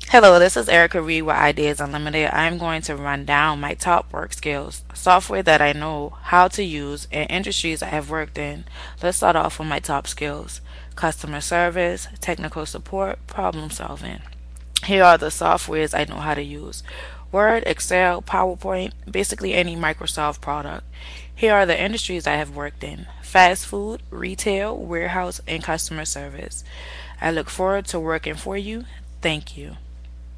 Hello, this is Erica Reed with Ideas Unlimited. I'm going to run down my top work skills, software that I know how to use, and industries I have worked in. Let's start off with my top skills: customer service, technical support, problem solving. Here are the softwares I know how to use: Word, Excel, PowerPoint, basically any Microsoft product. Here are the industries I have worked in: fast food, retail, warehouse, and customer service. I look forward to working for you. Thank you.